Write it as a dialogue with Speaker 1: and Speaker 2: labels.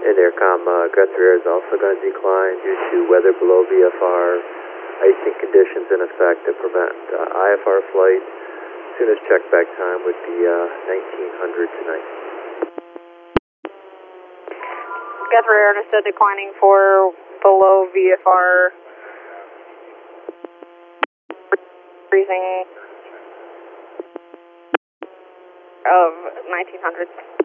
Speaker 1: And Aircom, Guthrie Air is also going to decline due to weather below VFR, icing conditions in effect that prevent IFR flight. Soonest check back time would be 1900 tonight.
Speaker 2: Guthrie Air understood, declining for below VFR, freezing of 1900.